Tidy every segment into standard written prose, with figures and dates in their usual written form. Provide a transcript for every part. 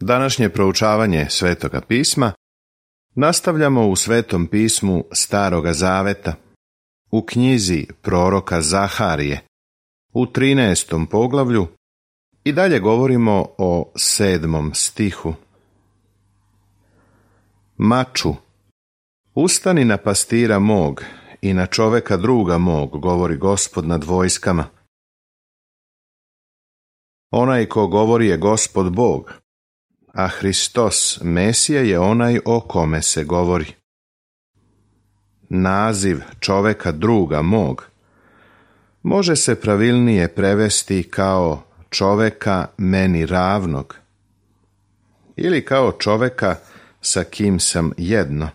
Današnje proučavanje Svetoga pisma nastavljamo u Svetom pismu Staroga zaveta, u knjizi proroka Zaharije, u 13. poglavlju i dalje govorimo o 7. stihu. Maču, ustani na pastira mog i na čoveka druga mog, govori Gospod nad vojskama. Onaj ko govori je Gospod Bog, a Hristos, Mesija, je onaj o kome se govori. Naziv čoveka druga mog može se pravilnije prevesti kao čoveka meni ravnog ili kao čoveka sa kim sam jedno.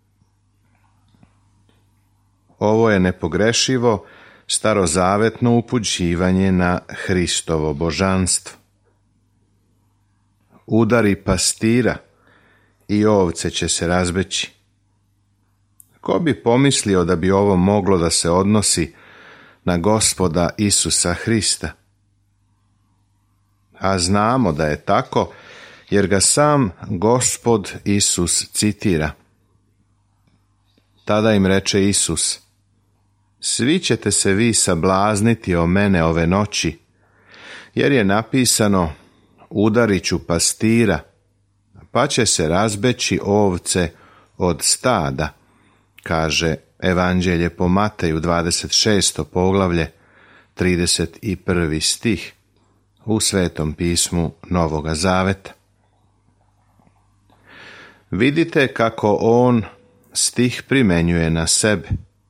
Ovo je nepogrešivo starozavetno upućivanje na Hristovo božanstvo. Udari pastira i ovce će se razbeći. Ko bi pomislio da bi ovo moglo da se odnosi na Gospoda Isusa Hrista? A znamo da je tako, jer ga sam Gospod Isus citira. Tada im reče Isus: svi ćete se vi sablazniti o mene ove noći, jer je napisano: udarit ću pastira, pa će se razbeći ovce od stada, kaže Evanđelje po Mateju 26. poglavlje 31. stih u Svetom pismu Novoga zaveta. Vidite kako on stih primenjuje na sebe.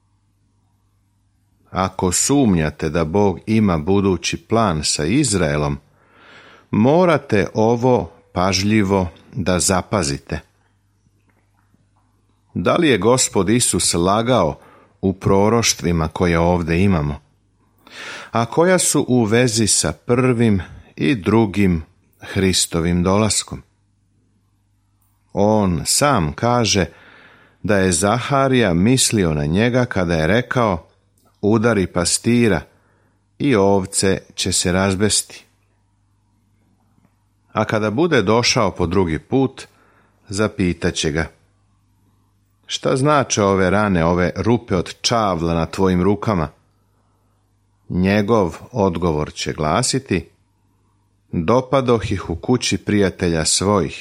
Ako sumnjate da Bog ima budući plan sa Izraelom, morate ovo pažljivo da zapazite. Da li je Gospod Isus lagao u proroštvima koje ovdje imamo, a koja su u vezi sa prvim i drugim Hristovim dolaskom? On sam kaže da je Zaharija mislio na njega kada je rekao: udari pastira i ovce će se razbesti. A kada bude došao po drugi put, zapitaće ga: šta znače ove rane, ove rupe od čavla na tvojim rukama? Njegov odgovor će glasiti: dopadoh ih u kući prijatelja svojih.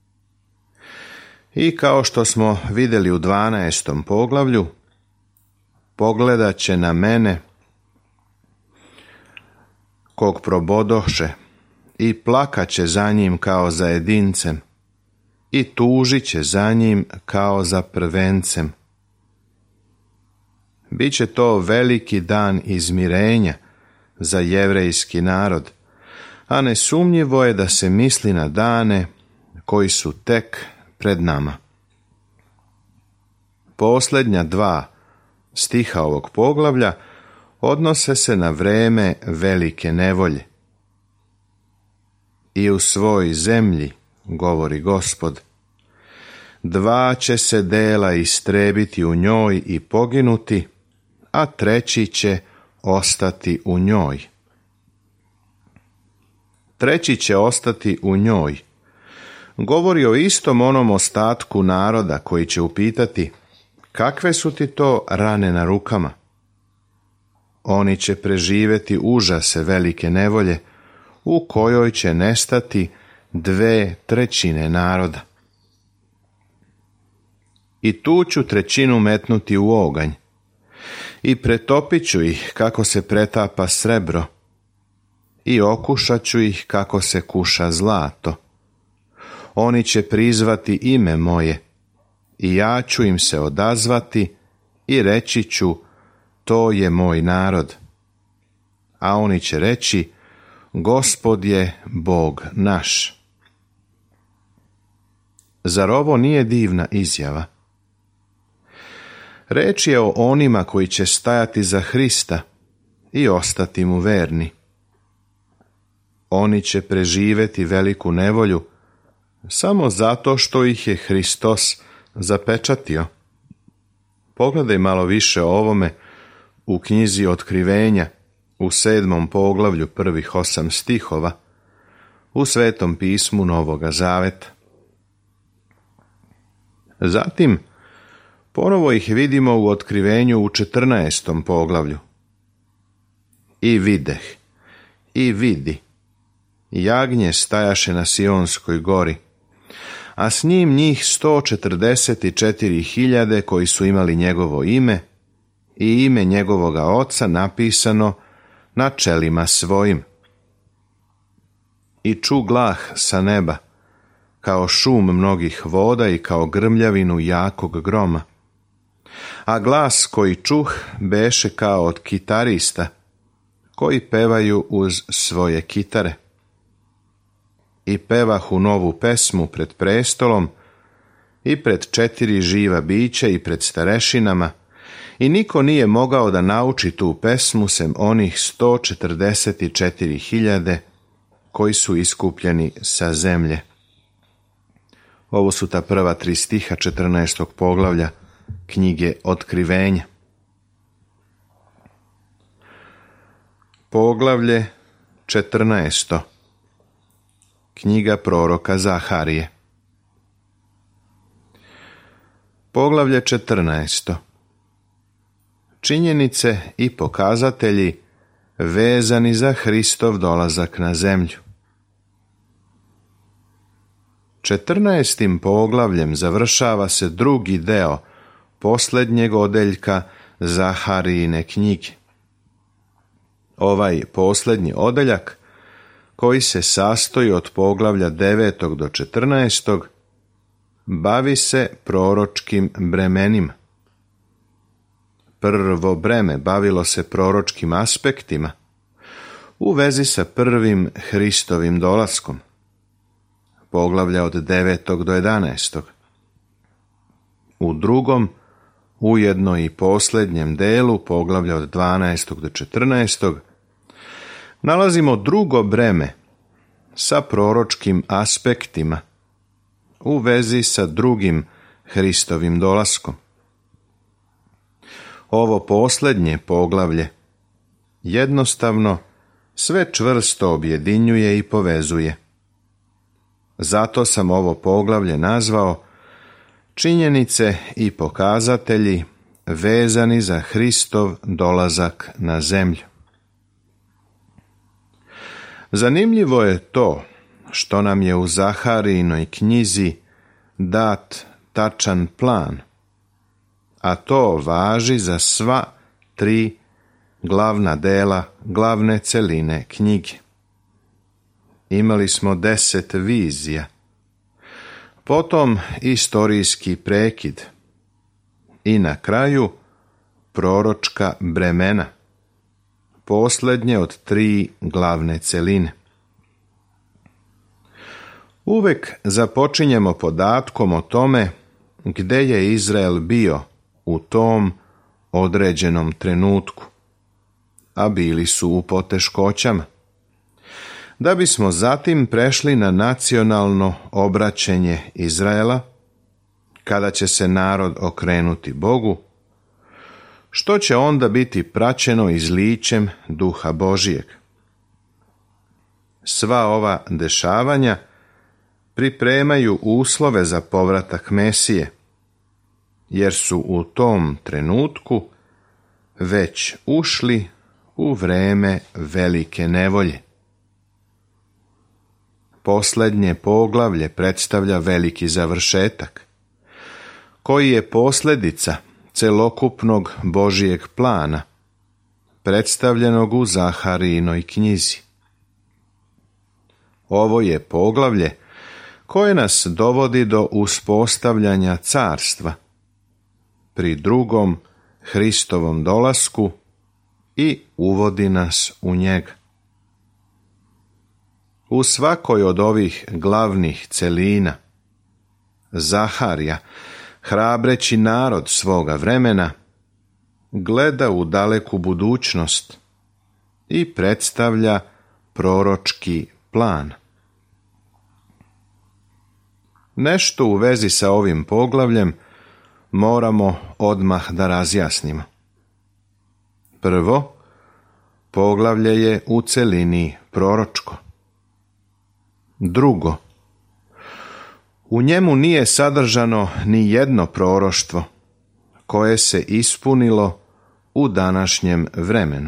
I kao što smo vidjeli u 12. poglavlju, pogledat će na mene kog probodoše i plakat će za njim kao za jedincem i tužit će za njim kao za prvencem. Biće to veliki dan izmirenja za jevrejski narod, a nesumnjivo je da se misli na dane koji su tek pred nama. Posljednja 2 stiha ovog poglavlja odnose se na vreme velike nevolje. I u svoj zemlji, govori Gospod, 2 će se dela istrebiti u njoj i poginuti, a 3. će ostati u njoj. 3. će ostati u njoj govori o istom onom ostatku naroda koji će upitati: kakve su ti to rane na rukama? Oni će preživjeti užase velike nevolje, u kojoj će nestati 2/3 naroda. I tu ću 1/3 metnuti u oganj i pretopit ću ih kako se pretapa srebro i okušat ću ih kako se kuša zlato. Oni će prizvati ime moje i ja ću im se odazvati i reći ću: to je moj narod. A oni će reći: Gospod je Bog naš. Zar ovo nije divna izjava? Reč je o onima koji će stajati za Hrista i ostati mu verni. Oni će preživjeti veliku nevolju samo zato što ih je Hristos zapečatio. Pogledaj malo više o ovome u knjizi Otkrivenja, u 7. poglavlju prvih 8 stihova, u Svetom pismu Novoga Zaveta. Zatim, ponovo ih vidimo u otkrivenju u 14. poglavlju. I videh, i vidi, jagnje stajaše na Sionskoj gori, a s njim njih 144.000 koji su imali njegovo ime i ime njegovoga oca napisano na čelima svojim. I ču glah sa neba, kao šum mnogih voda i kao grmljavinu jakog groma. A glas koji čuh beše kao od kitarista, koji pevaju uz svoje kitare. I pevahu novu pesmu pred prestolom i pred 4 živa bića i pred starešinama, i niko nije mogao da nauči tu pesmu sem onih 144.000 koji su iskupljeni sa zemlje. Ovo su ta prva 3 stiha 14. poglavlja knjige Otkrivenja. Poglavlje 14. Knjiga proroka Zaharije. Poglavlje 14. Činjenice i pokazatelji vezani za Hristov dolazak na zemlju. 14. poglavljem završava se drugi deo posljednjeg odeljka Zaharijine knjige. Ovaj posljednji odeljak, koji se sastoji od poglavlja 9. do 14. bavi se proročkim bremenima. Prvo breme bavilo se proročkim aspektima u vezi sa prvim Hristovim dolaskom. Poglavlja od 9. do 11. U drugom, ujedno i posljednjem delu, poglavlja od 12. do 14. nalazimo drugo breme sa proročkim aspektima u vezi sa drugim Hristovim dolaskom. Ovo posljednje poglavlje jednostavno sve čvrsto objedinjuje i povezuje. Zato sam ovo poglavlje nazvao Činjenice i pokazatelji vezani za Hristov dolazak na zemlju. Zanimljivo je to što nam je u Zaharijinoj knjizi dat tačan plan, a to važi za sva 3 glavna dela, glavne celine knjige. Imali smo 10 vizija, potom istorijski prekid i na kraju proročka bremena, posljednje od 3 glavne celine. Uvek započinjemo podatkom o tome gde je Izrael bio u tom određenom trenutku, a bili su u poteškoćama, da bismo zatim prešli na nacionalno obraćenje Izraela, kada će se narod okrenuti Bogu, što će onda biti praćeno izlićem Duha Božijeg. Sva ova dešavanja pripremaju uslove za povratak Mesije, jer su u tom trenutku već ušli u vreme velike nevolje. Posljednje poglavlje predstavlja veliki završetak, koji je posljedica celokupnog Božijeg plana, predstavljenog u Zaharijinoj knjizi. Ovo je poglavlje koje nas dovodi do uspostavljanja carstva pri drugom Hristovom dolasku i uvodi nas u njega. U svakoj od ovih glavnih celina Zaharija, hrabreći narod svoga vremena, gleda u daleku budućnost i predstavlja proročki plan. Nešto u vezi sa ovim poglavljem moramo odmah da razjasnimo. Prvo, poglavlje je u celini proročko. Drugo, u njemu nije sadržano ni jedno proroštvo koje se ispunilo u današnjem vremenu.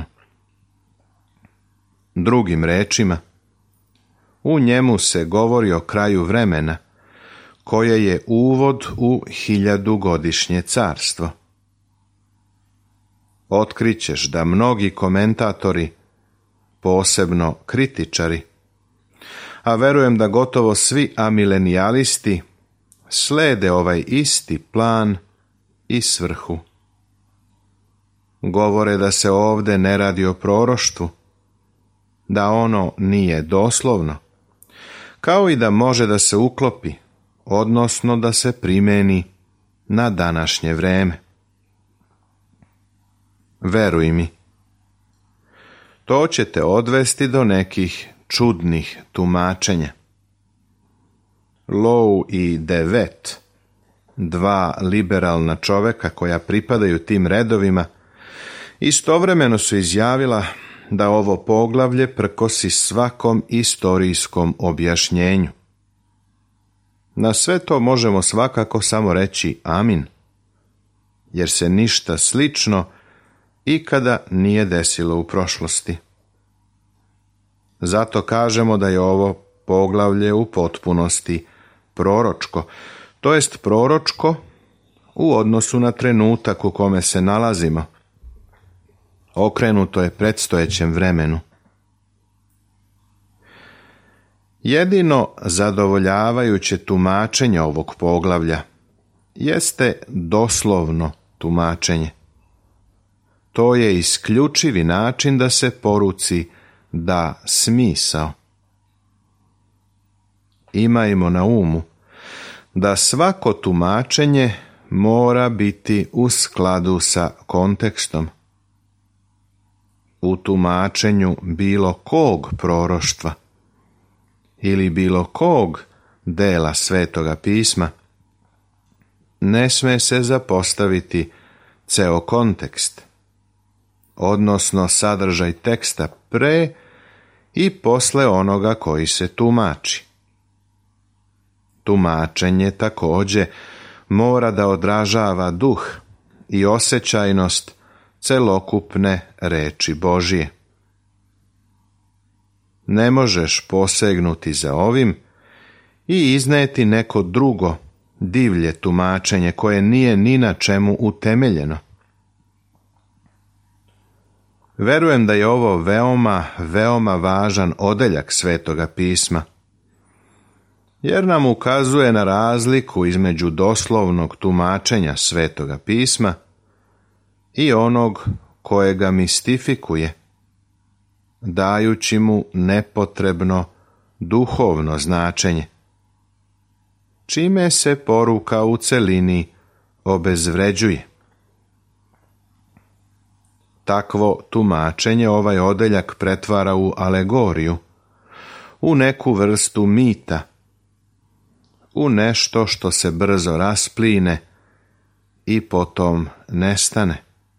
Drugim rečima, u njemu se govori o kraju vremena, koje je uvod u 1000-godišnje carstvo. Otkrićeš da mnogi komentatori, posebno kritičari, a verujem da gotovo svi amilenijalisti slede ovaj isti plan i svrhu. Govore da se ovde ne radi o proroštvu, da ono nije doslovno, kao i da može da se uklopi, odnosno da se primeni na današnje vreme. Veruj mi, to će te odvesti do nekih čudnih tumačenja. Low i Devet, dva liberalna čoveka koja pripadaju tim redovima, istovremeno su izjavila da ovo poglavlje prkosi svakom istorijskom objašnjenju. Na sve to možemo svakako samo reći amin, jer se ništa slično ikada nije desilo u prošlosti. Zato kažemo da je ovo poglavlje u potpunosti proročko, to jest proročko u odnosu na trenutak u kome se nalazimo. Okrenuto je predstojećem vremenu. Jedino zadovoljavajuće tumačenje ovog poglavlja jeste doslovno tumačenje. To je isključivi način da se poruci da smisao. Imajmo na umu da svako tumačenje mora biti u skladu sa kontekstom. U tumačenju bilo kog proroštva ili bilo kog dela Svetoga pisma ne sme se zapostaviti ceo kontekst, odnosno sadržaj teksta pre i posle onoga koji se tumači. Tumačenje takođe mora da odražava duh i osjećajnost celokupne reči Božije. Ne možeš posegnuti za ovim i izneti neko drugo divlje tumačenje koje nije ni na čemu utemeljeno. Verujem da je ovo veoma važan odeljak Svetoga pisma, jer nam ukazuje na razliku između doslovnog tumačenja Svetoga pisma i onog koje ga mistifikuje, dajući mu nepotrebno duhovno značenje, čime se poruka u celini obezvređuje. Takvo tumačenje ovaj odeljak pretvara u alegoriju, u neku vrstu mita, u nešto što se brzo raspline i potom nestane.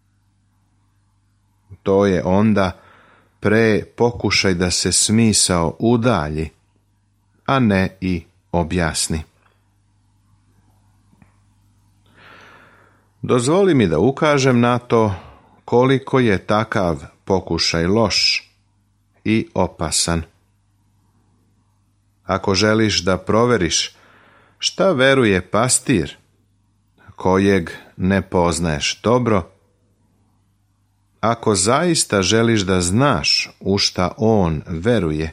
To je onda pre pokušaj da se smisao udalji, a ne i objasni. Dozvoli mi da ukažem na to koliko je takav pokušaj loš i opasan. Ako želiš da proveriš šta veruje pastir, kojeg ne poznaješ dobro, ako zaista želiš da znaš u šta on veruje,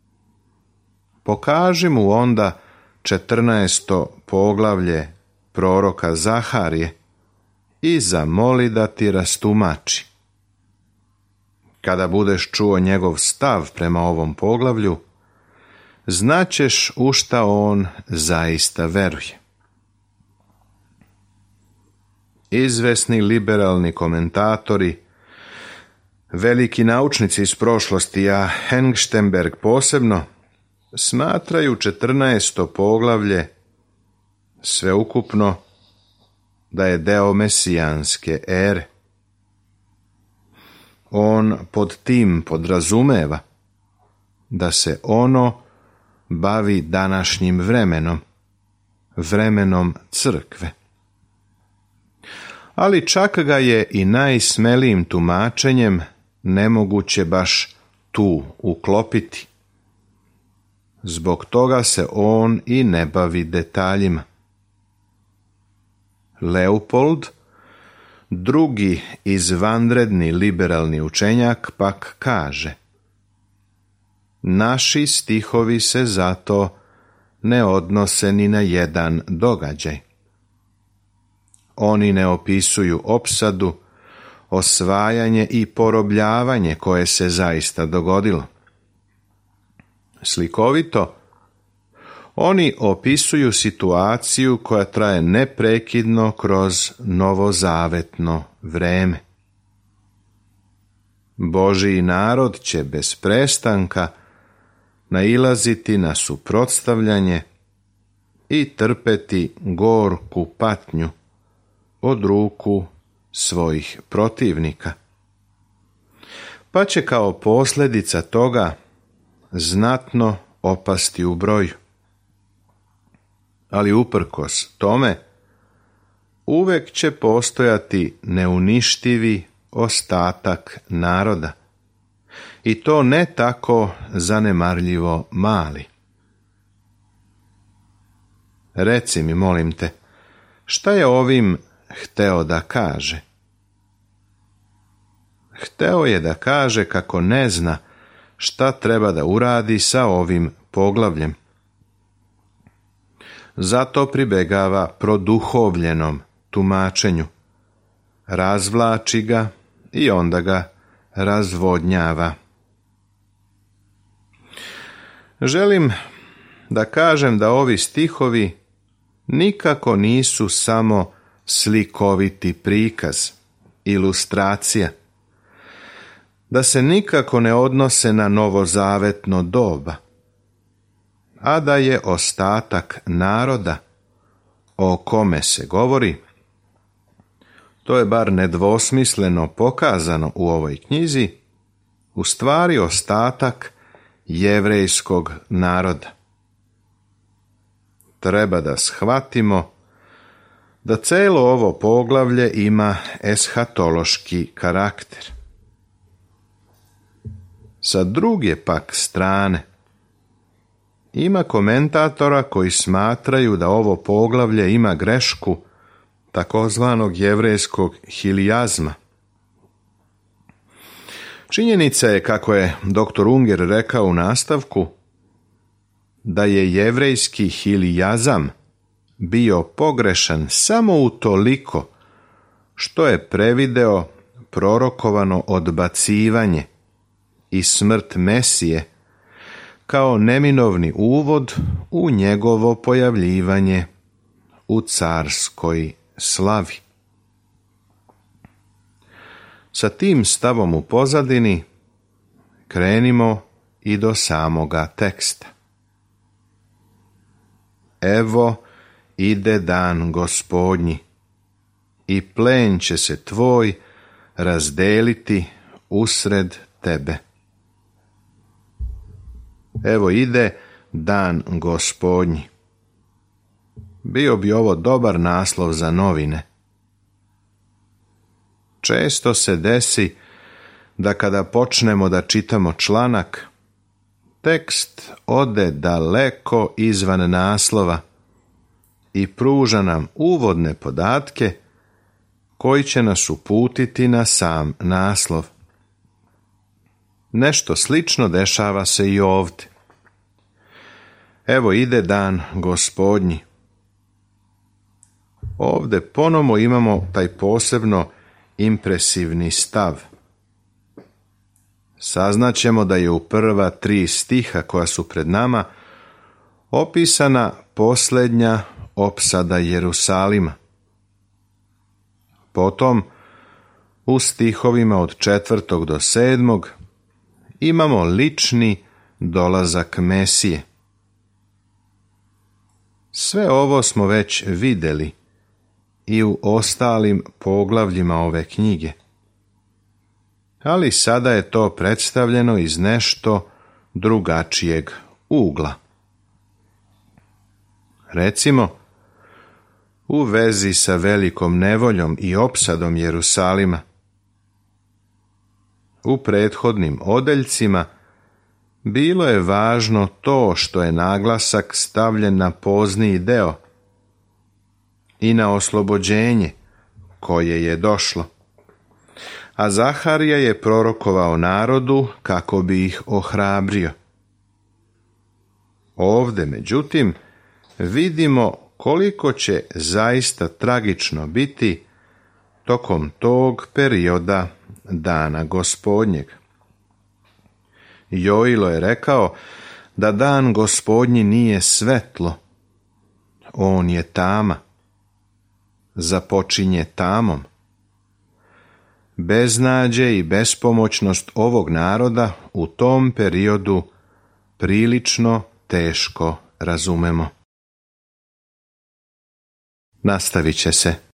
pokaži mu onda 14. poglavlje proroka Zaharije i zamoli da ti rastumači. Kada budeš čuo njegov stav prema ovom poglavlju, znaćeš u šta on zaista veruje. Izvesni liberalni komentatori, veliki naučnici iz prošlosti, a Hengstenberg posebno, smatraju 14. poglavlje sveukupno da je deo mesijanske ere. On pod tim podrazumeva da se ono bavi današnjim vremenom, vremenom crkve. Ali čak ga je i najsmelijim tumačenjem nemoguće baš tu uklopiti. Zbog toga se on i ne bavi detaljima. Leopold, drugi izvanredni liberalni učenjak, pak kaže: naši stihovi se zato ne odnose ni na jedan događaj. Oni ne opisuju opsadu, osvajanje i porobljavanje koje se zaista dogodilo. Slikovito, oni opisuju situaciju koja traje neprekidno kroz novozavetno vreme. Božji narod će bez prestanka nailaziti na suprotstavljanje i trpeti gorku patnju od ruku svojih protivnika. Pa će kao posljedica toga znatno opasti u broju. Ali uprkos tome, uvek će postojati neuništivi ostatak naroda. I to ne tako zanemarljivo mali. Reci mi, molim te, šta je ovim hteo da kaže? Hteo je da kaže kako ne zna šta treba da uradi sa ovim poglavljem. Zato pribegava produhovljenom tumačenju, razvlači ga i onda ga razvodnjava. Želim da kažem da ovi stihovi nikako nisu samo slikoviti prikaz, ilustracija, da se nikako ne odnose na novozavetno doba, a da je ostatak naroda o kome se govori, to je bar nedvosmisleno pokazano u ovoj knjizi, u stvari ostatak jevrejskog naroda. Treba da shvatimo da celo ovo poglavlje ima eshatološki karakter. Sa druge pak strane, ima komentatora koji smatraju da ovo poglavlje ima grešku takozvanog jevrejskog hilijazma. Činjenica je, kako je dr. Unger rekao u nastavku, da je jevrejski hilijazam bio pogrešan samo utoliko što je prevideo prorokovano odbacivanje i smrt Mesije kao neminovni uvod u njegovo pojavljivanje u carskoj slavi. Sa tim stavom u pozadini krenimo i do samoga teksta. Evo ide dan Gospodnji i plen će se tvoj razdeliti usred tebe. Evo ide dan Gospodnji. Bio bi ovo dobar naslov za novine. Često se desi da kada počnemo da čitamo članak, tekst ode daleko izvan naslova i pruža nam uvodne podatke koji će nas uputiti na sam naslov. Nešto slično dešava se i ovdje. Evo ide dan Gospodnji. Ovdje ponovo imamo taj posebno impresivni stav. Saznaćemo da je u prva 3 stiha koja su pred nama opisana posljednja opsada Jerusalima. Potom u stihovima od 4. do 7. imamo lični dolazak Mesije. Sve ovo smo već vidjeli i u ostalim poglavljima ove knjige. Ali sada je to predstavljeno iz nešto drugačijeg ugla. recimo, u vezi sa velikom nevoljom i opsadom Jerusalima. U prethodnim odeljcima bilo je važno to što je naglasak stavljen na pozniji deo i na oslobođenje koje je došlo. A Zaharija je prorokovao narodu kako bi ih ohrabrio. Ovde, međutim, vidimo koliko će zaista tragično biti tokom tog perioda dana Gospodnjeg. Joilo je rekao da dan Gospodnji nije svetlo, on je tama, započinje tamom. Beznađe i bespomoćnost ovog naroda u tom periodu prilično teško razumemo. Nastavit će se.